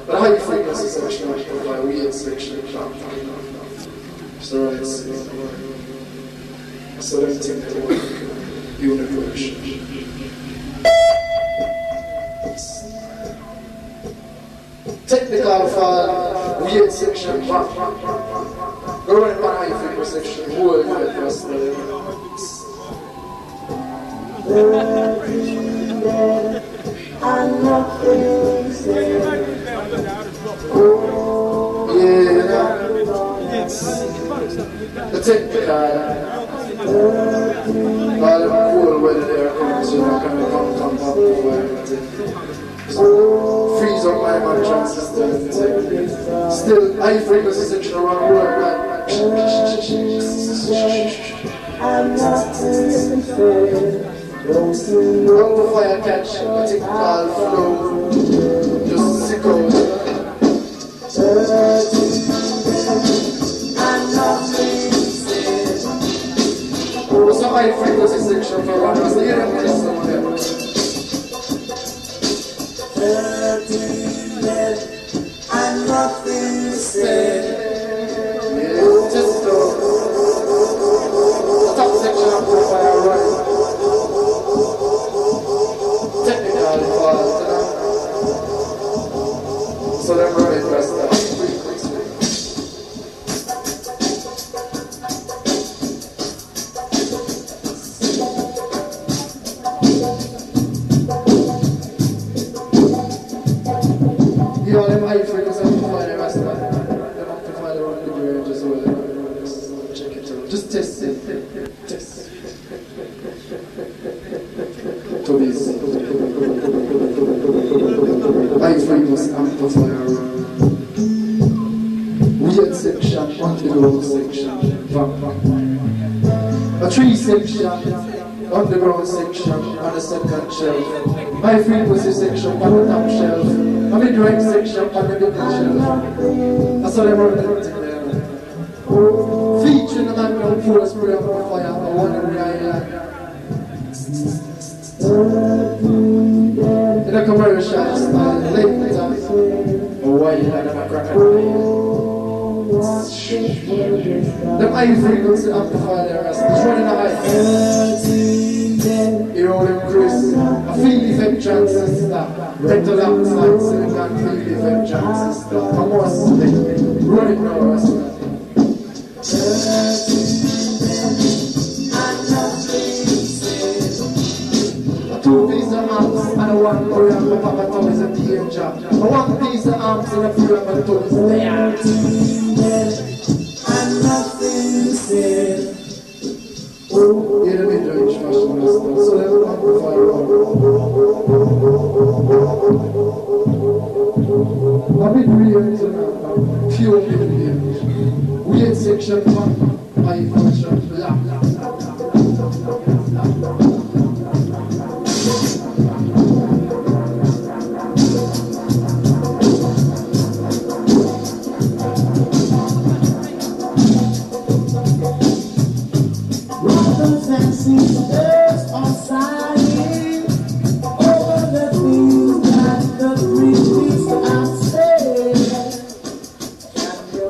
But high frequency section amplifier, weird section, so it's so then take the work, universion. Technical for weird section, go running by high frequency section, whole head was I'm nothing said. The technical, all them cool weather there comes, so I can come back over freeze on my man transistor and still high frequency section around the world, man. I'm nothing said. Amplifier catch, a technical flow, just sick out. What's a high frequency section for one? What's the year of this song there? 13 men and nothing said. Yeah, just the top section of the fire right. Technical fault, so them running best now. High frequency amplifier, them amplify the wrong degree, just so just check it out. Just test it. Test. To this high frequency amplifier, weird section, underground section, a 3 section, underground section, on the second shelf, high frequency section on the top shelf. A mid-range section on the middle shelf. That's how they run everything there. Featuring the manual force pre-amplifier on one of the island. In a commercial style, later, or why you had a crocodile. The high frequency amplifier there is running a high. You know them Chris, a field effect transistor, rectal oxide silicon field effect transistor, a must run it now as well. A 2 piece of amps and a 1 preamp, a Papa Tom is a danger. A 1 piece of amps and a preamp and a Tom is there. And nothing said. Yeah, the mid-range fashion is done, so they will amplify around. A mid-range and a pure mid-range. Weird section 1, high function, blah, blah, blah, blah. Sisters are sighing over the things that the priests have said. Can you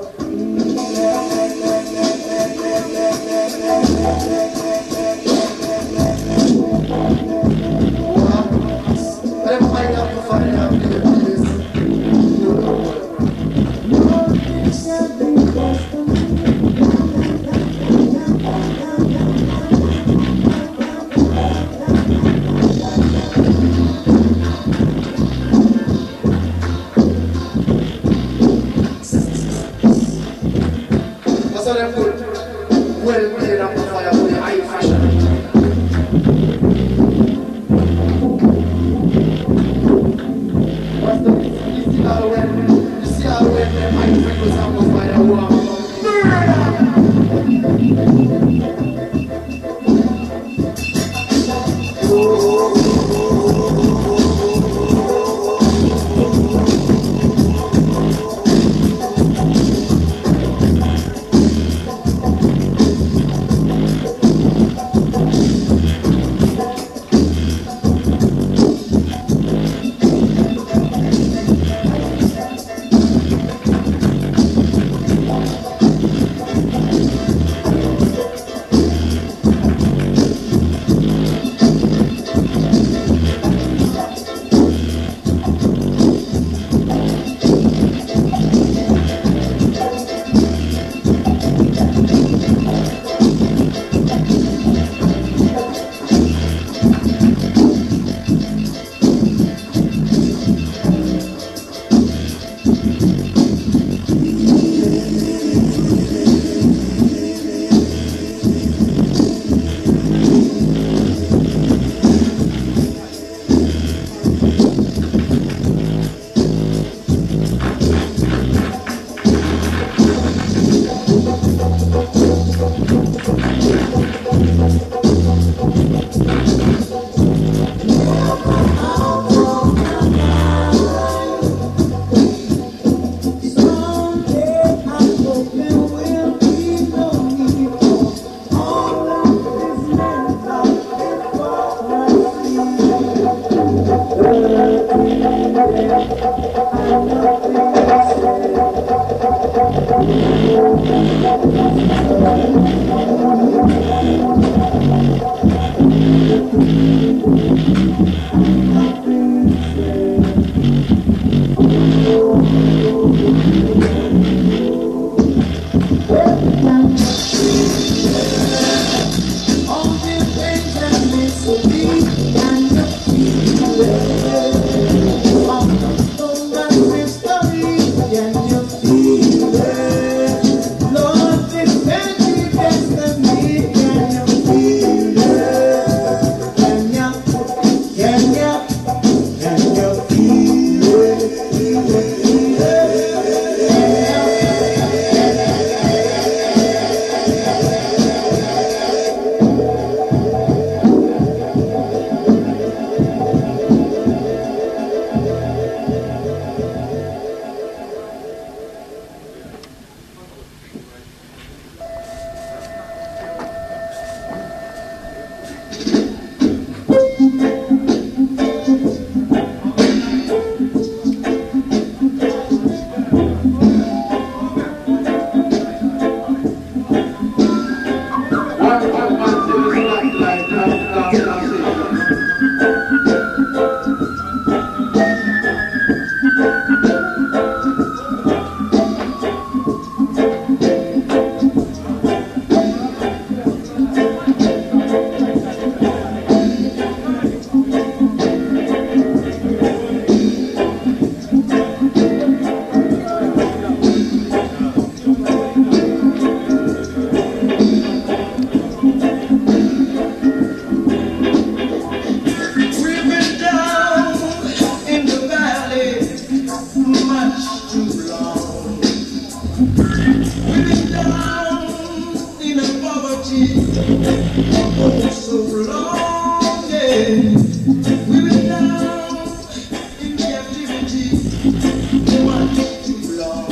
Oh, so long, yeah. We were down in captivity, much too long.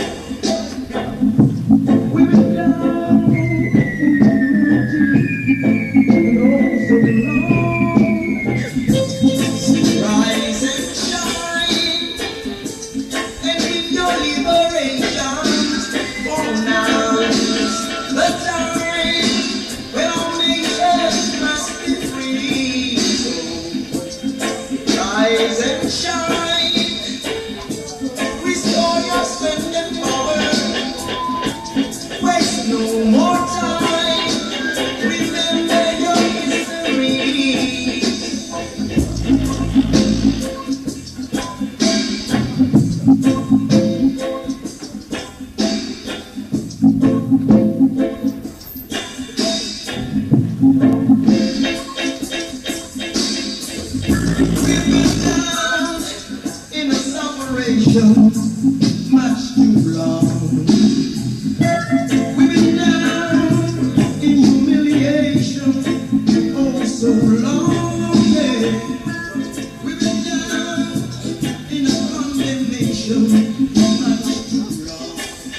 We were down in captivity, oh, so long. Rise and shine, and with your liberation, for now's the time when all nations must be free. So rise and shine, restore your strength and power, waste no more time, remember your history. We've been down in a separation much too long. We've been down in humiliation, oh so long, yeah. We've been down in a condemnation much too long.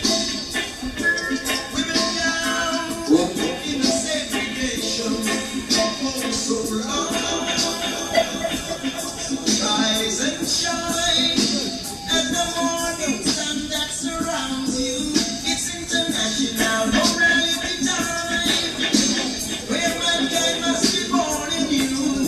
We've been down in a segregation, oh so long. Rise and shine at the morning sun that surrounds you. It's international morality time, where mankind must be born in you.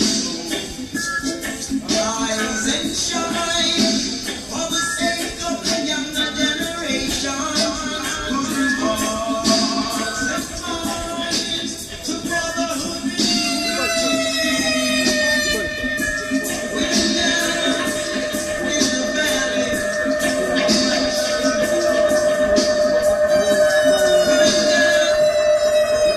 Rise and shine for the sake of the younger generation, whose hearts and minds to brotherhood unity. We're down in the valley, we're down.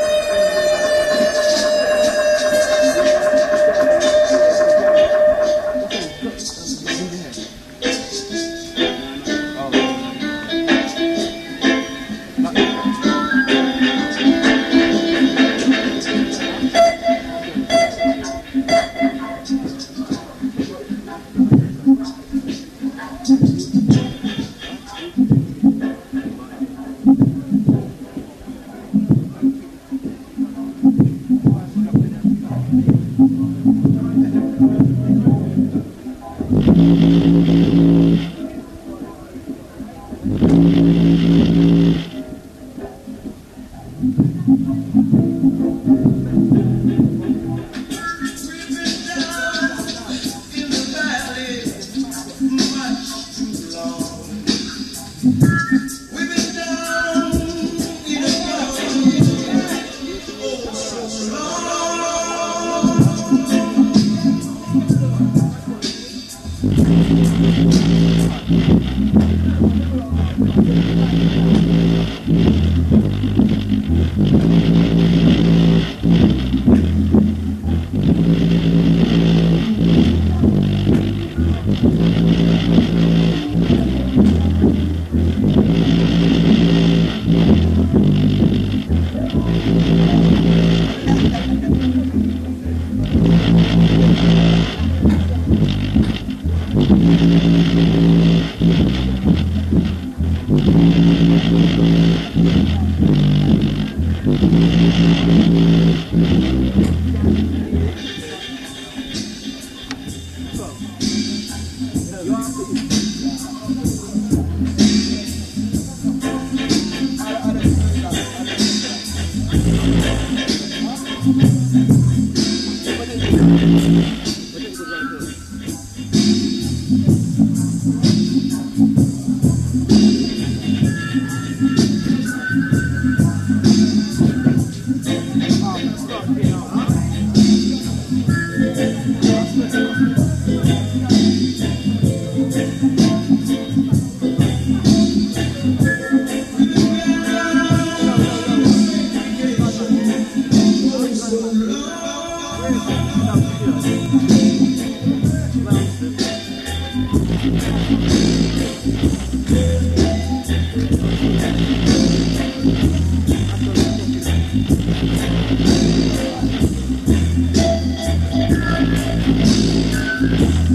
We've been down in the valley much too long. We've been down in the valley, oh so long.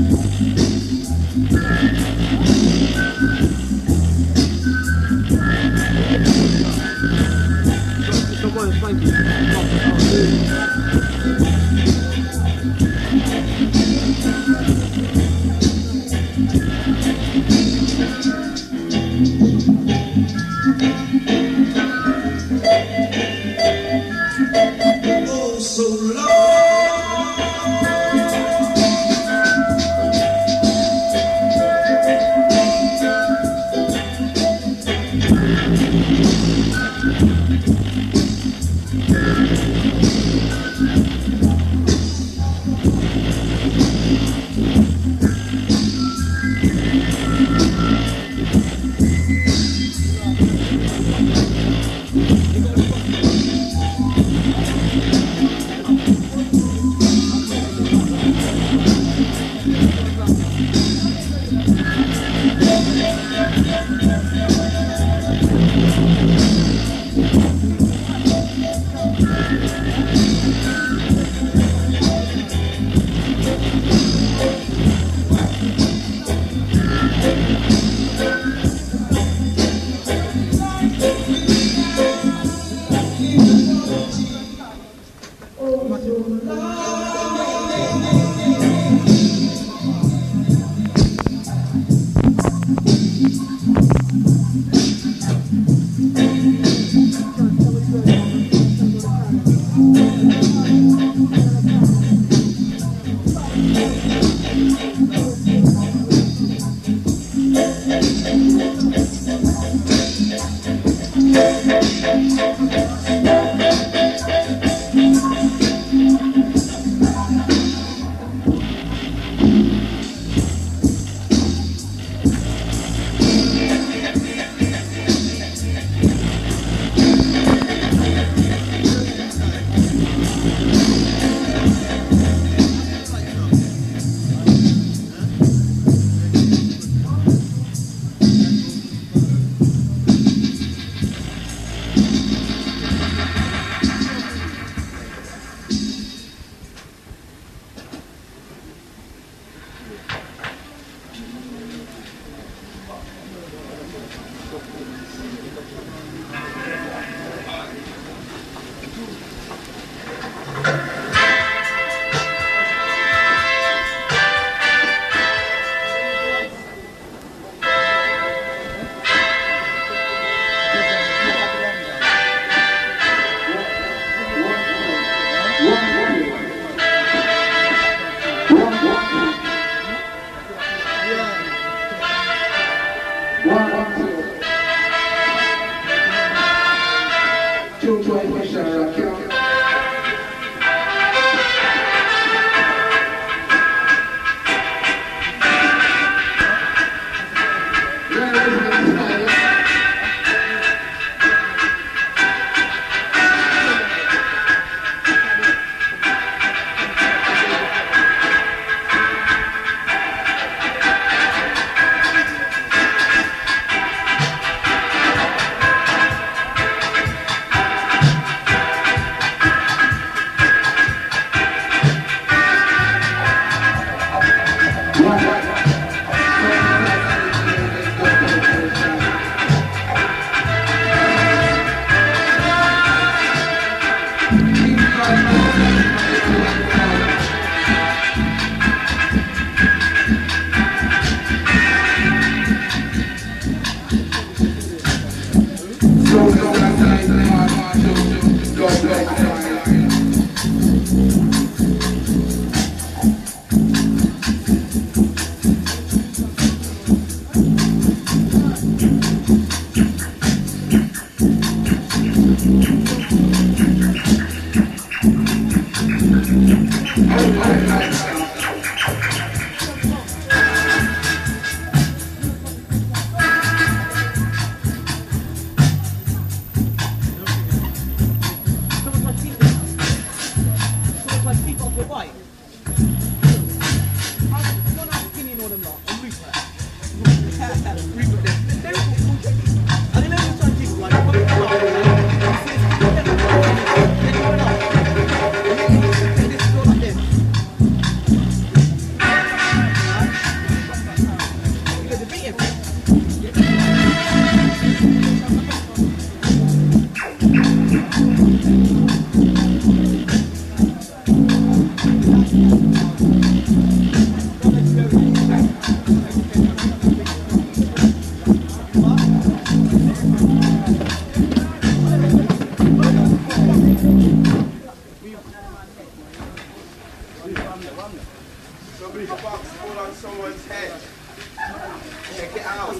Oh, so long. Somebody's box fall on someone's head. Check it out.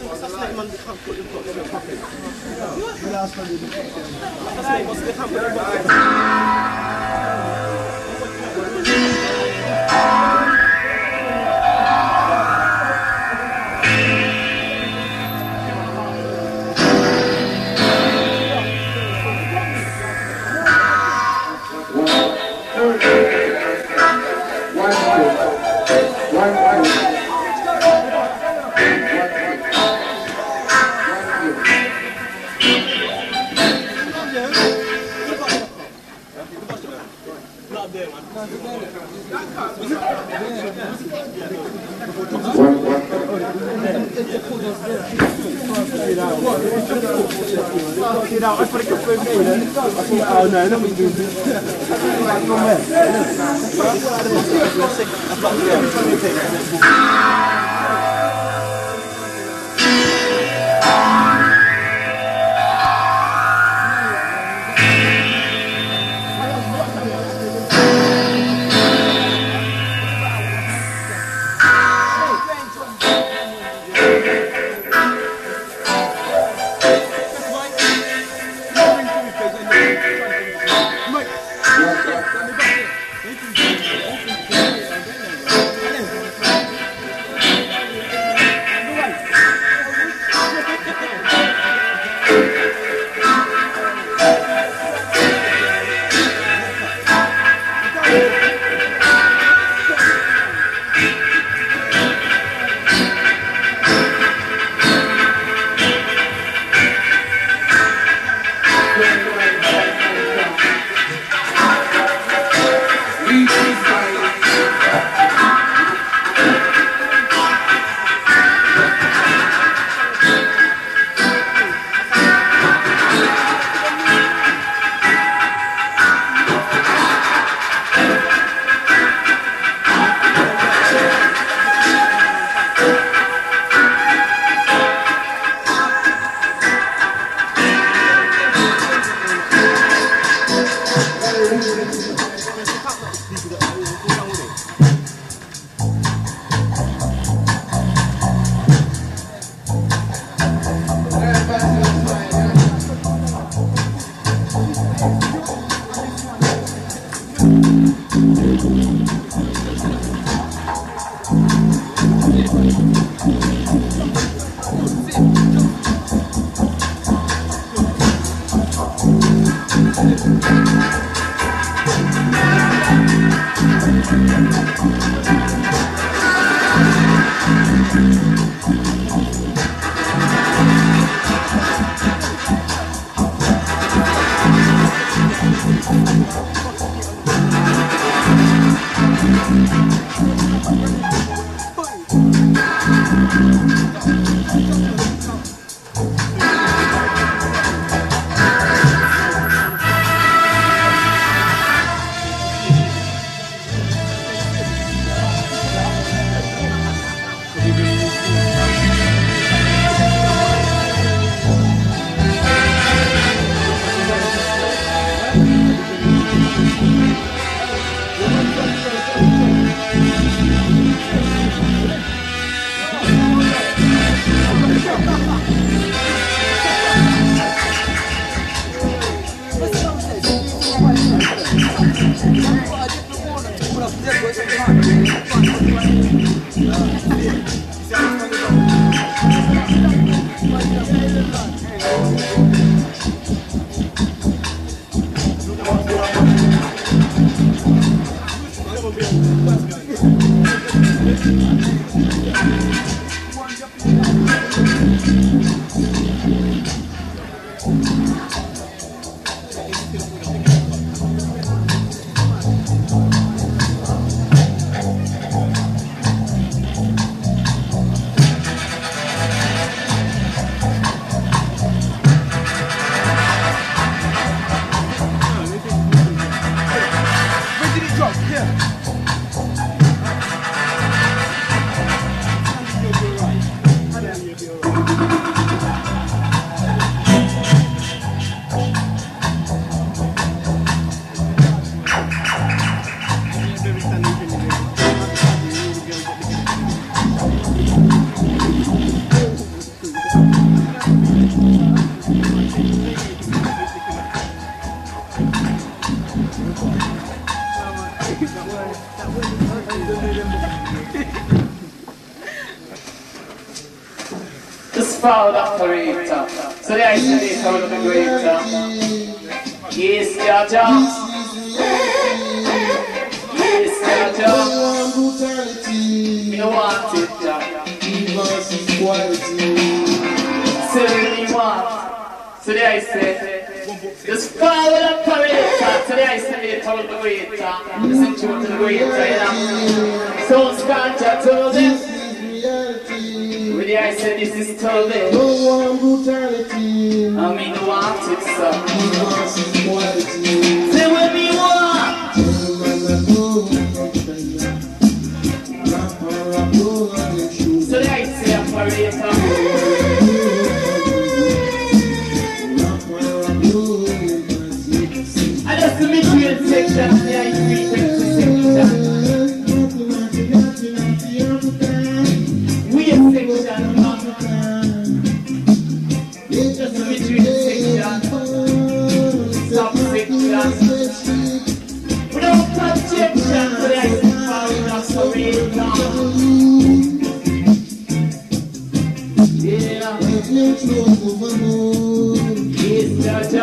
foul operator. So the isolator will be greater. Yes, Jaja. Yes, Jaja. Me no want it, Jaja. So me want. So the isolator. Just foul operator. So the isolator will be greater. Listen to the greater, you know. So Scanja told them. Really, I said this is told. No one brutality. I mean, want it, sir. Quality. Say what we want. So I say operator. I just the mid-grade section, the high-frequency section. We are section, just the mid-grade section. Stop section. Without projection, so I say operator. Yeah. Yes, Jaja.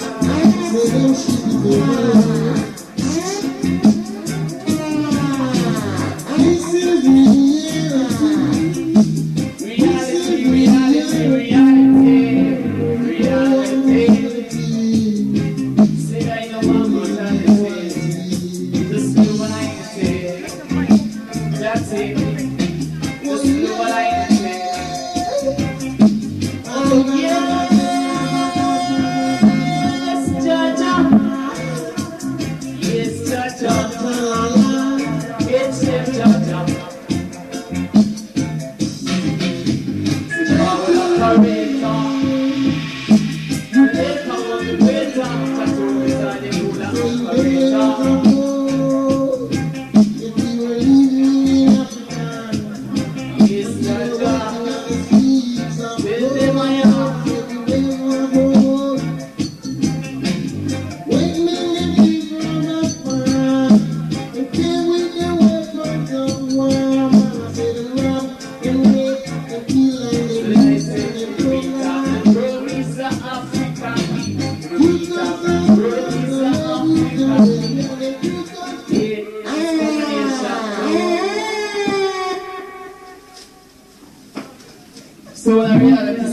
So in reality,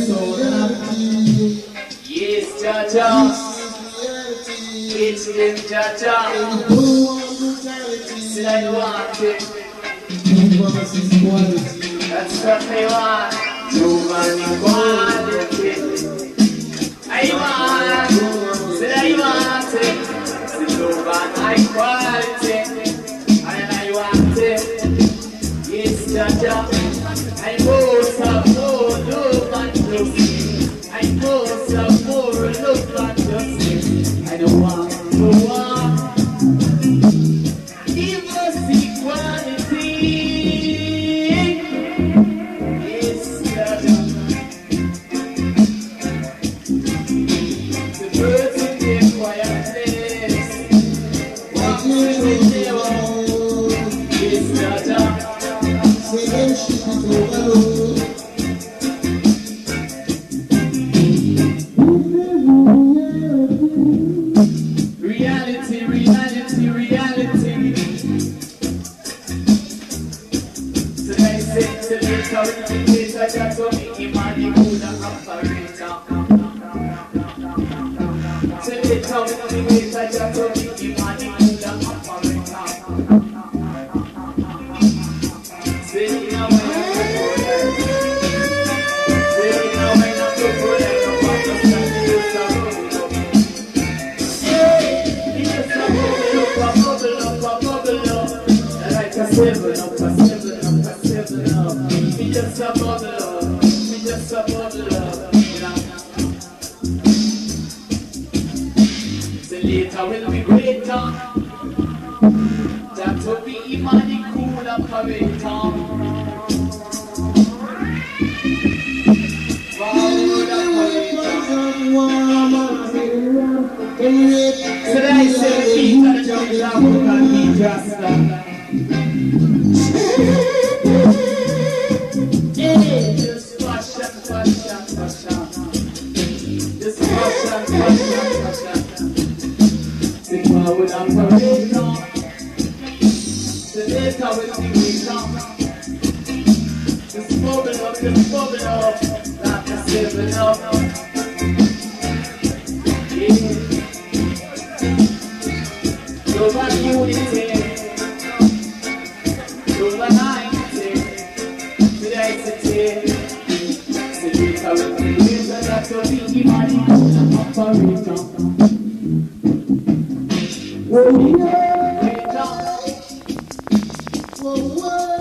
yes, Jaja, it's them, Jaja. See, I want it. That's what they want. Human equality. I want. See, I want it. See, human equality. And I want it. Yes, Jaja. I want some more love and justice. I want some more love and justice. I don't want to want. Give us equality. Yes, Jaja. The birds in their quiet place. Walk in the table. Yes, Jaja. Reality, reality, reality. So I say to the communicator that will make him and the good operator. So the communicator that will make him and the good operator. Say you know when I'm so good, I don't want to stand the use of it. Hey, it's just a bubble up. Like a 7 up. It's just a bubble up. So later will be greater. That will be Imani cool operator. So I say Peter John can be just hey, just fashion. Just bubble up, like a 7-Up. Yeah. Global unity, global unity, diversity. Secret of the reason that you're thinking money operator. Whoa, yeah. Whoa, whoa.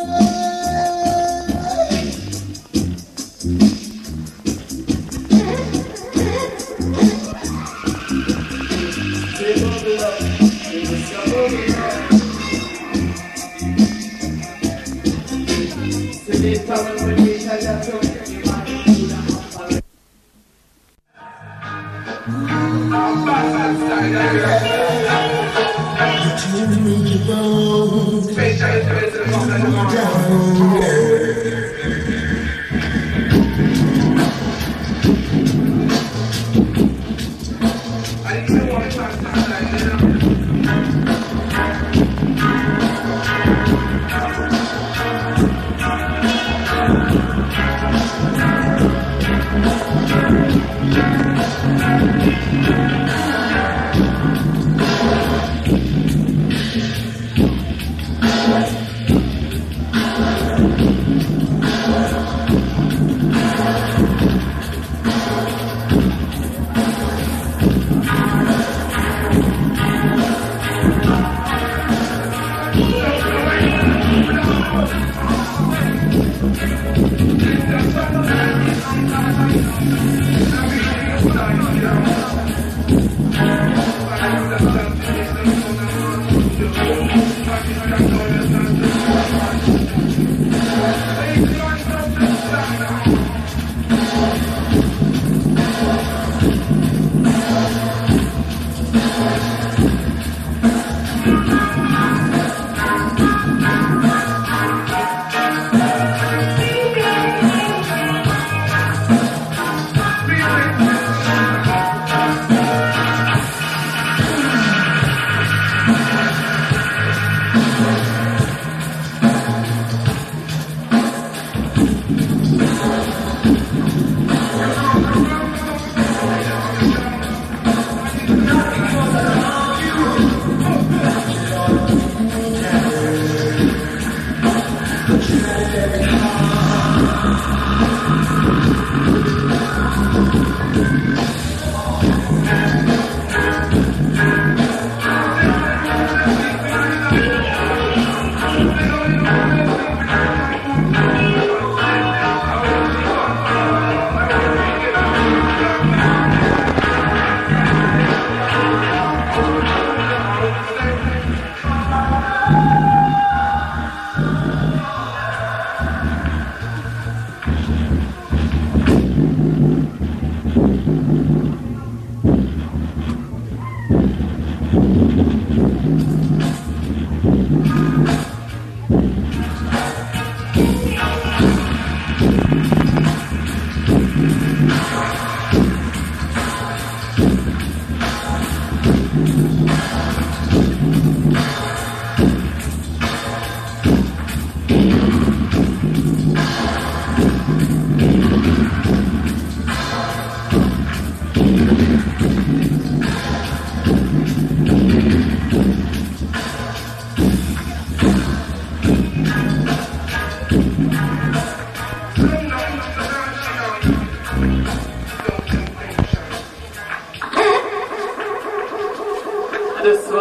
This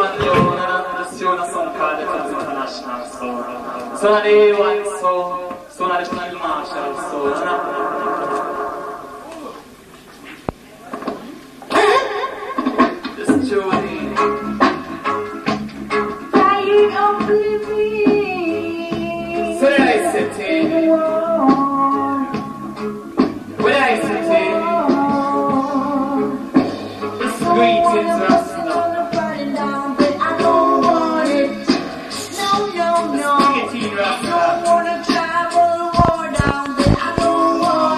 tune a song called Defense International, so not the A1, so not the Field Marshal, this tune. So I sit in, when I sit in, it's greetings Rasta. I don't wanna travel war down there. I don't want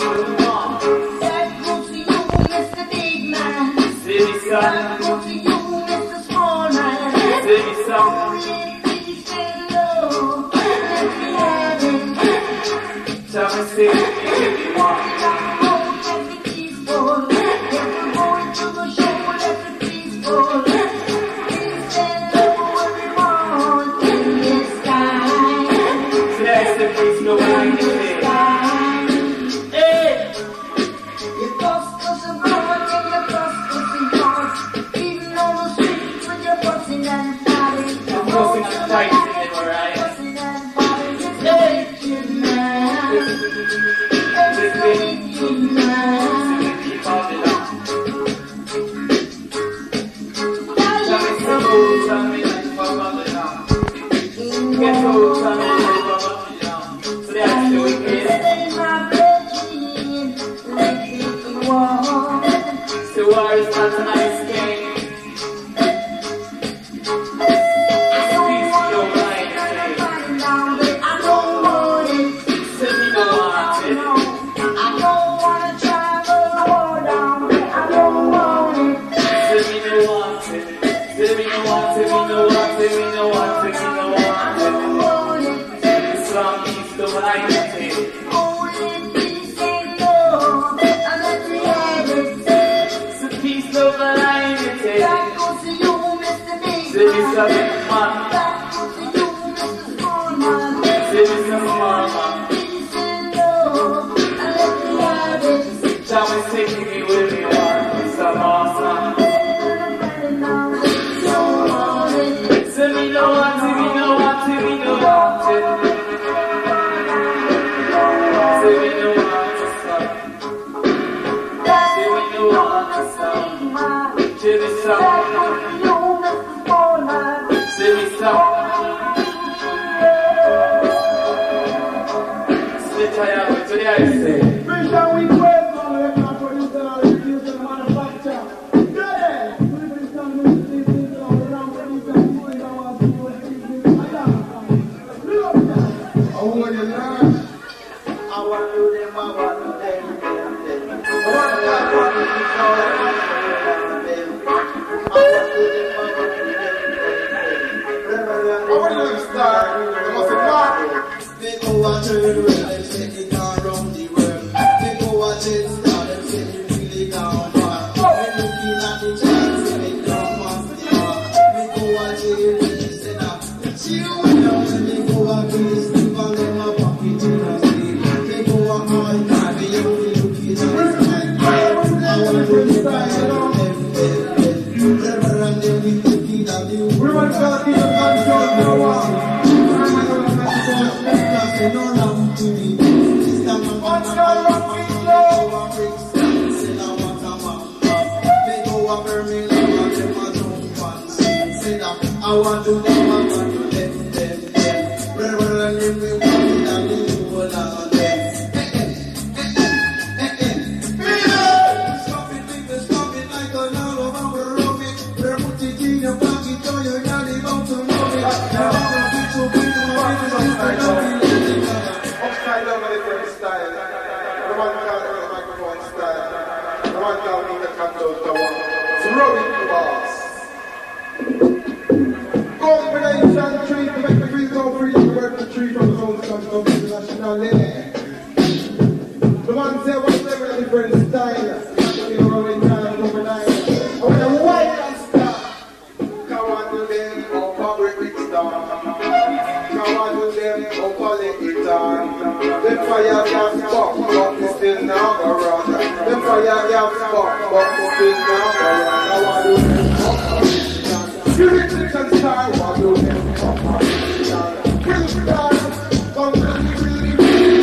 Really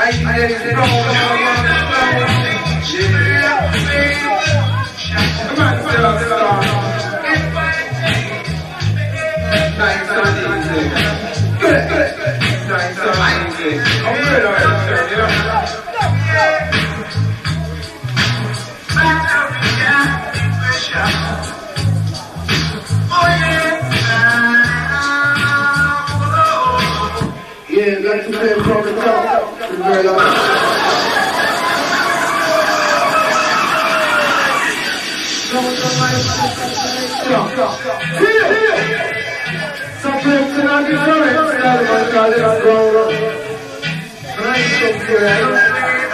Yeah, like to say from the top. It's very long. Some folks are not different. Let's go. Nice up here.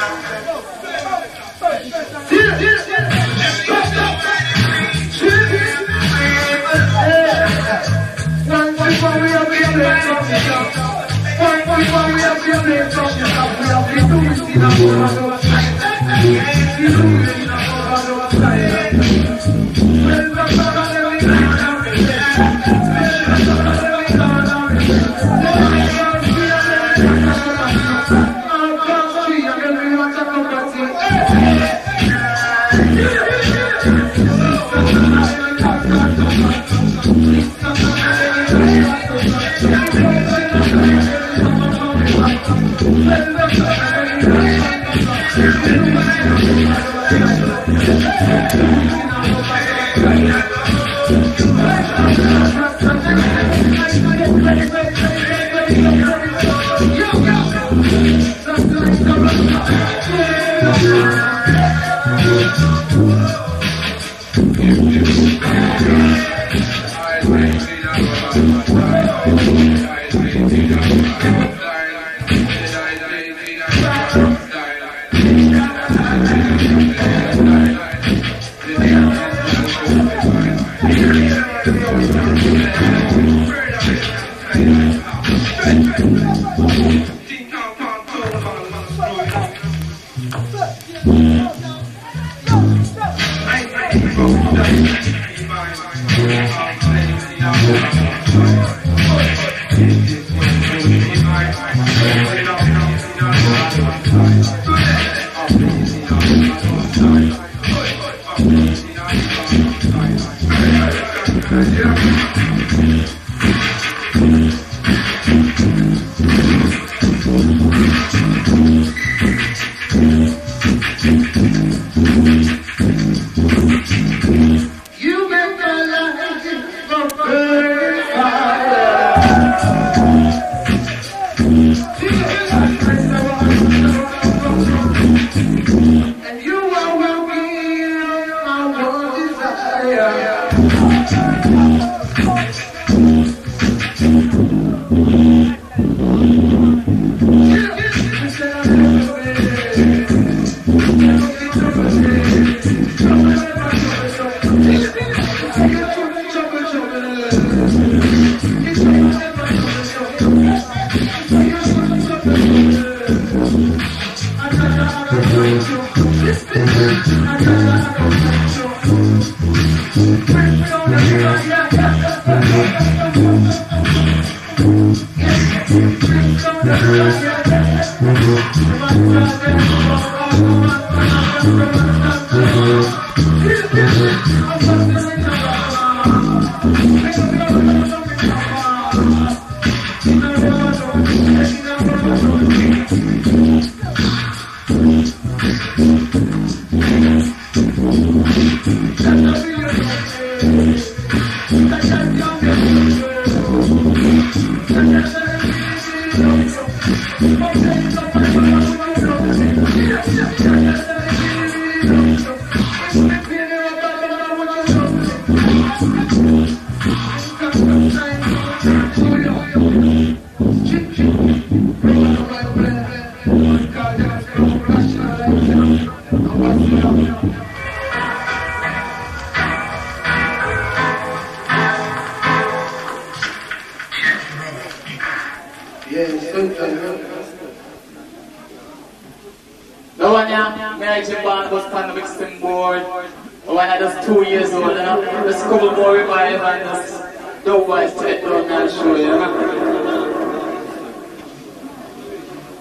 The one yeah, Mary J. Bond was on the mixing board. The one that was 2 years old, you know? Just a couple more revive and just don't watch it down that show, you know?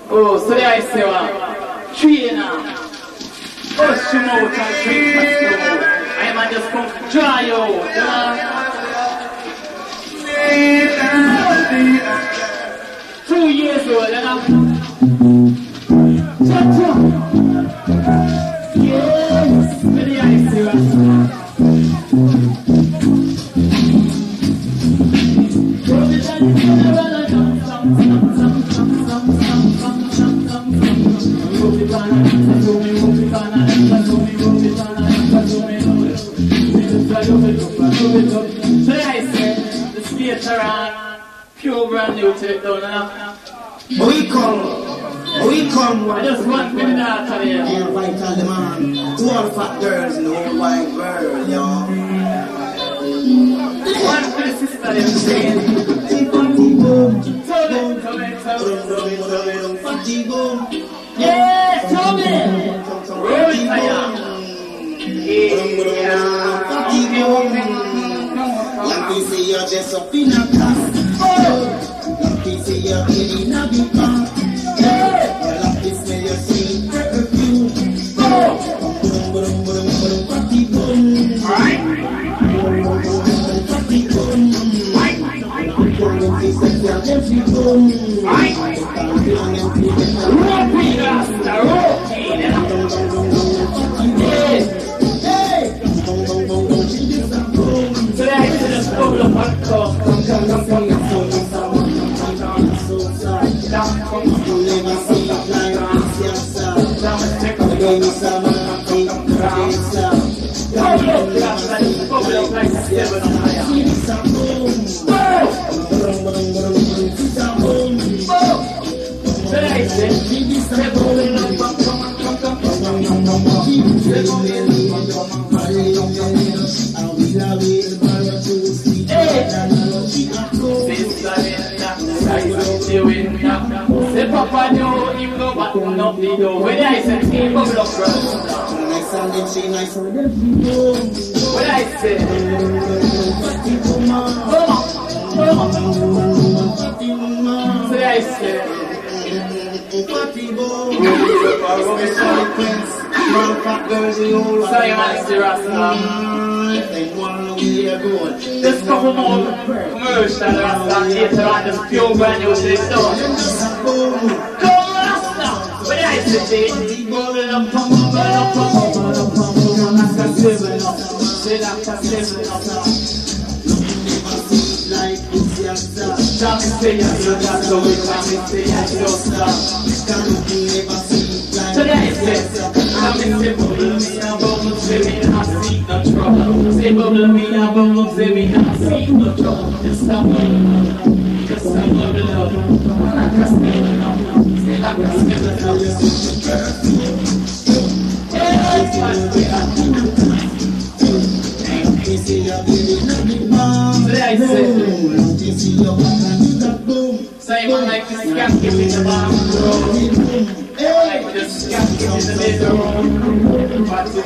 Oh, so there I say, trainer. Push him out and drink my slow. I might just come to dry you out, you know? 2 years old, you know? Yes, so there I say, so I said, the space around, pure brand new to it down now. We come. I just want me to dance on here. I invite all the man, to all the fat girls in the whole wide world, yo. One for the sister they're saying. Yeah, tell me. Roll it, Let me see you dress up in a class. Let me see you in a big car. Let me smell your sweet perfume. Party boom. Party boom. Papa knew him go back on up the door. When I said, hey, bubble up, bro. When I said, so I said, this couple more commercial Rasta later on, this pure brand new to the store. Come Rasta! When I say bubble up, Simon like this cat in the bathroom. Like this cat in the bedroom. Party.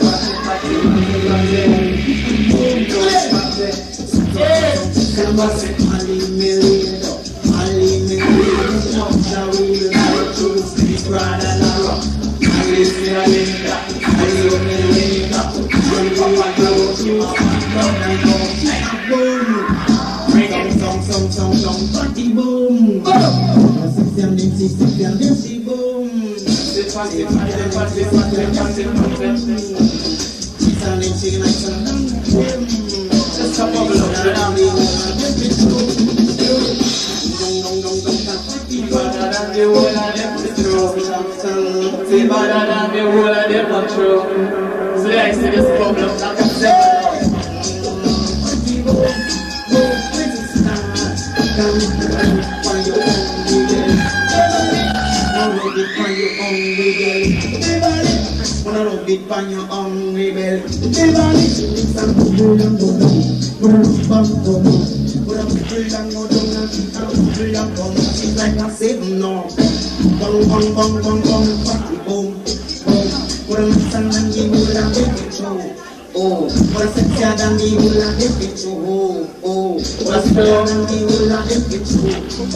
Oh, What's the sad and the whole of them get you? Oh, what's the sad and the whole of them get you?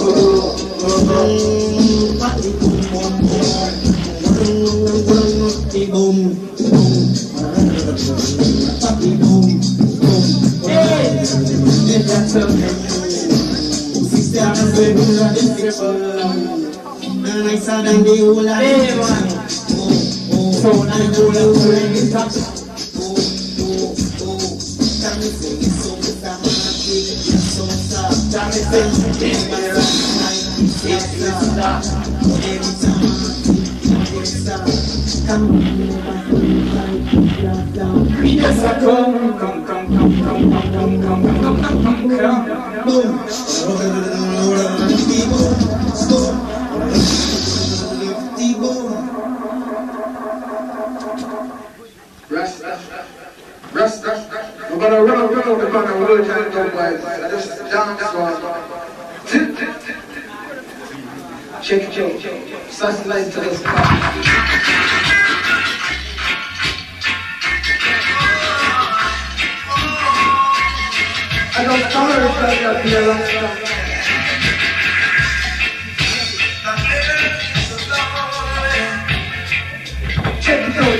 Party boom boom boom, party boom boom, hey, that's okay. Sister and the whole of them get you. And I saw them the whole of them get you. So I know the whole of them get you. Yes, I come. Rasta. We're gonna run the man and we'll try to come boys. I just dance one. Check. Such light to the sky. I don't tolerate that up here long time. Check it out,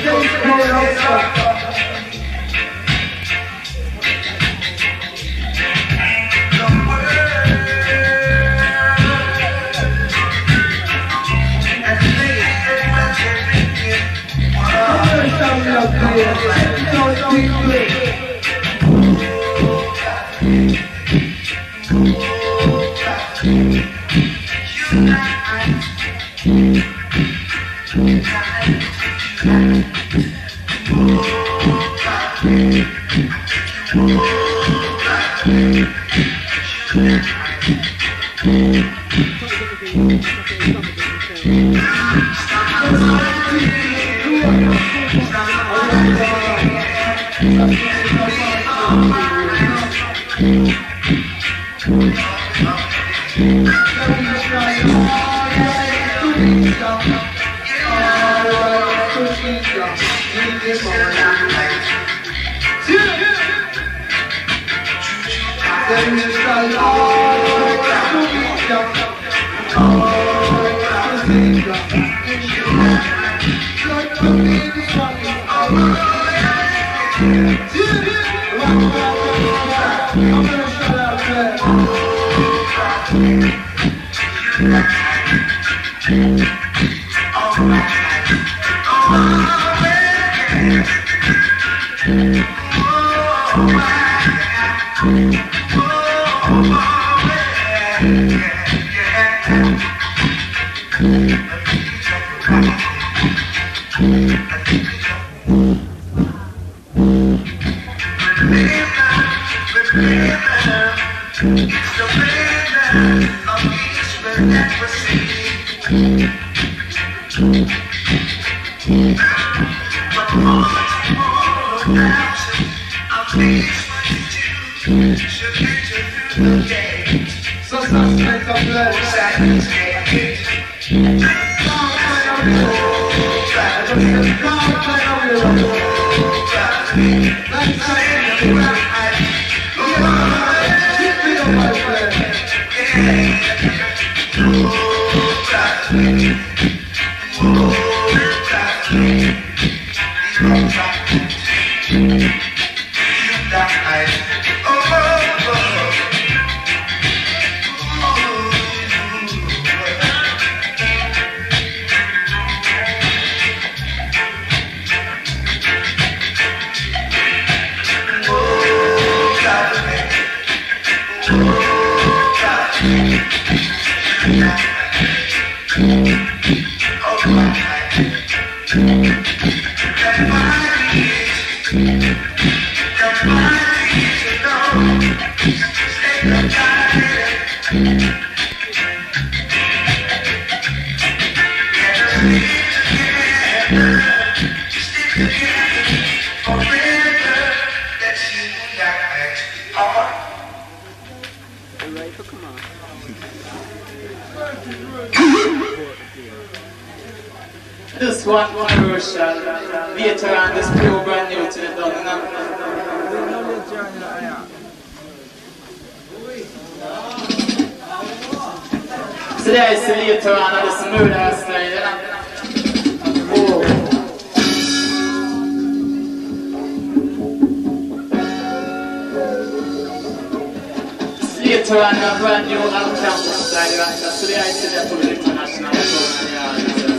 This one commercial, later on this pure brand new to the done, Så det är Selierturarna, det som nu är slöjderna. Selierturarna brand new outcome style, så det är Selierturarna international tour.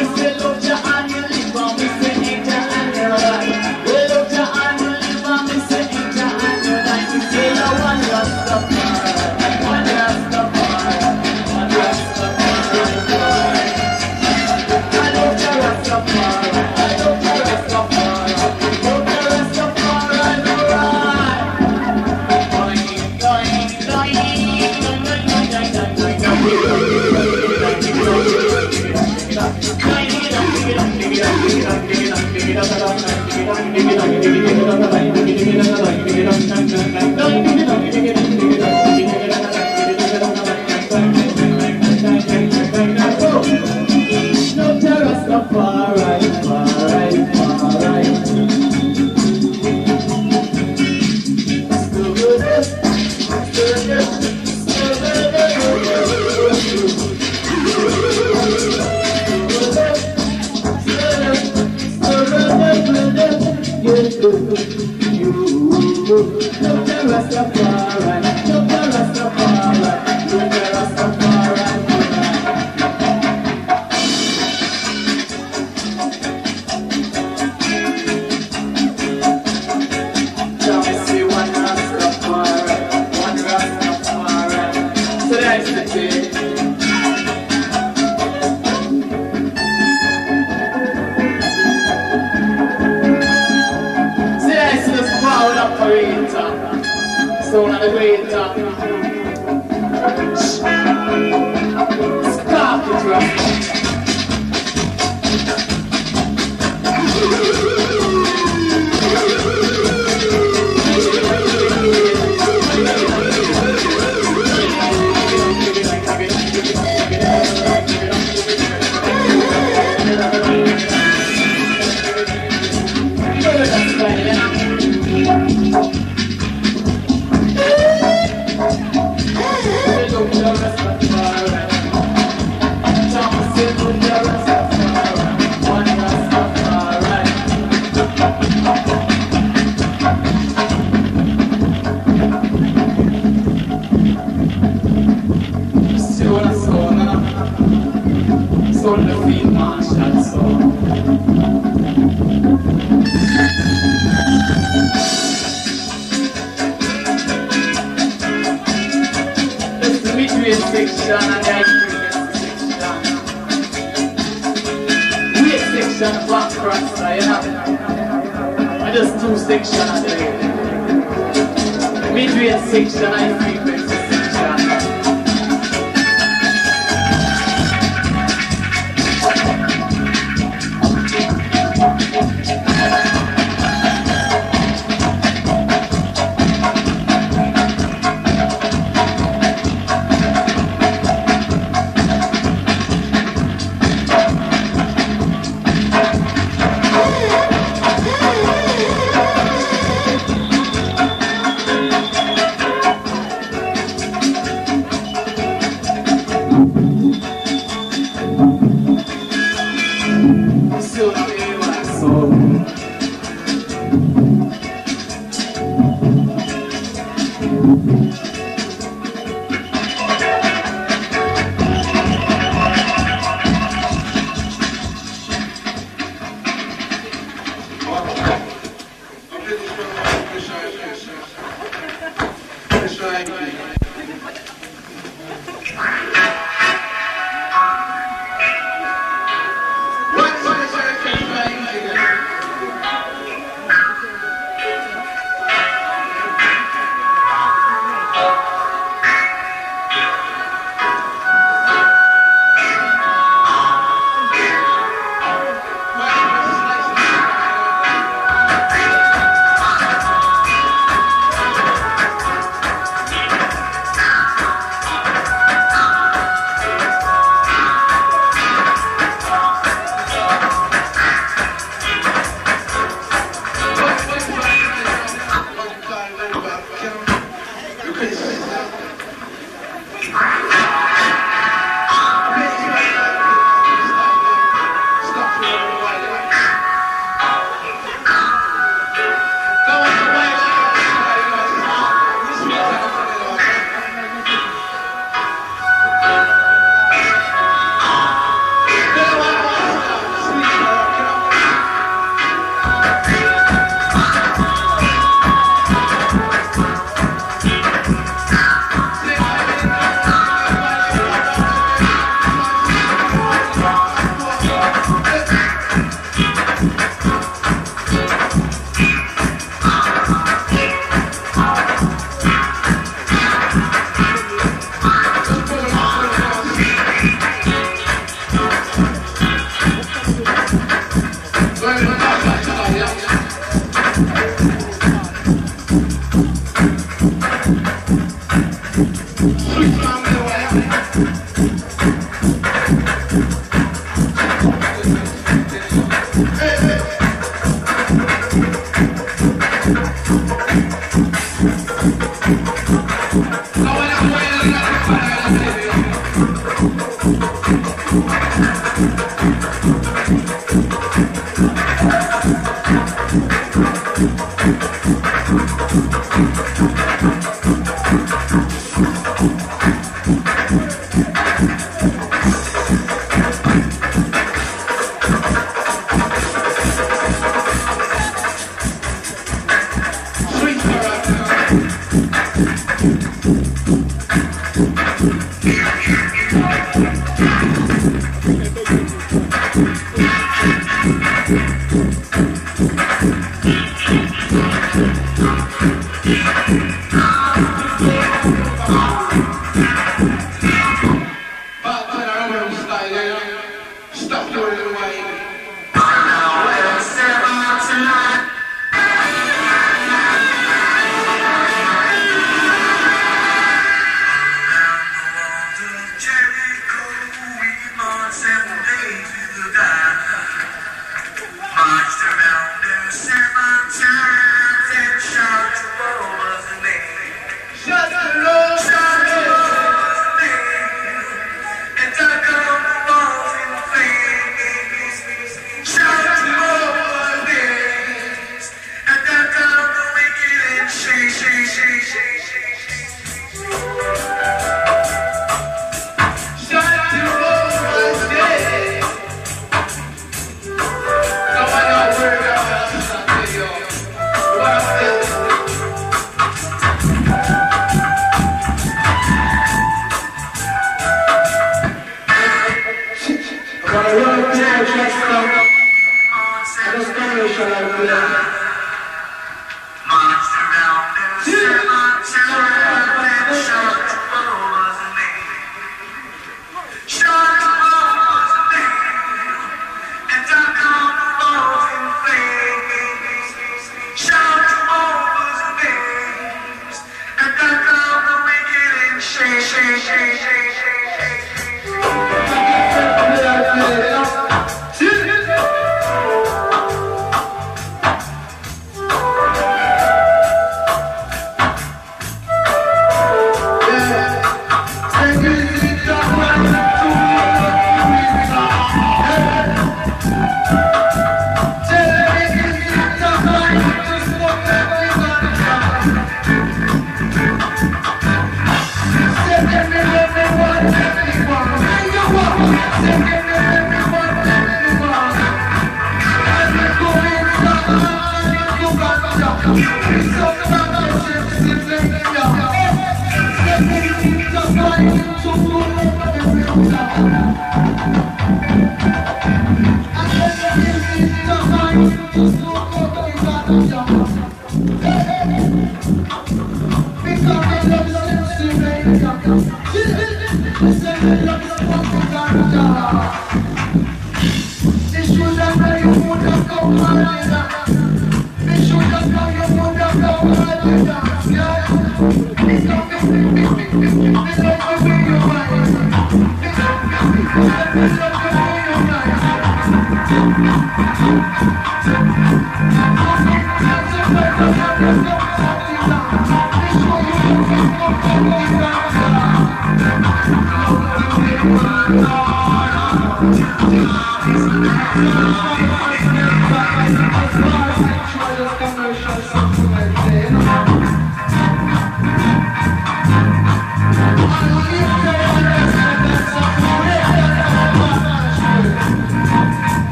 What's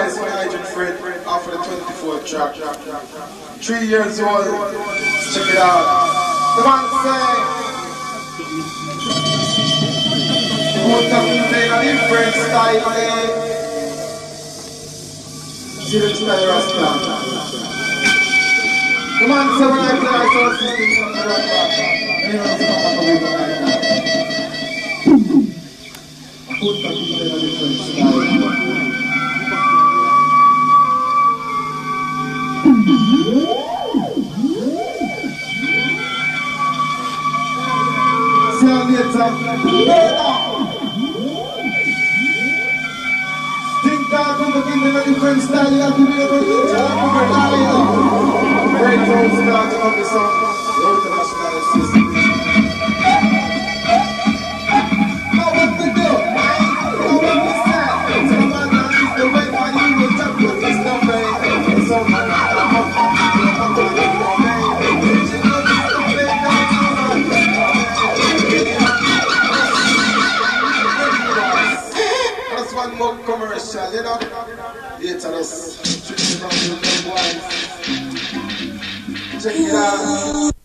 Wise, Nigel Fred, after the 24th track. 3 years old, check it out. The man say, put up in a different style, see the style Rasta. The man say when I play, I saw system from the right back. Anyone's come up with me right now. Put up in a different style. Think that from the beginning of the different style, you have to be able to great road starting of the song, the international system. Now what we do, right? Now what we say, so man, that is the way for you to talk with this number. So man, one more commercial, you know. Later, let's check it out. Check it out.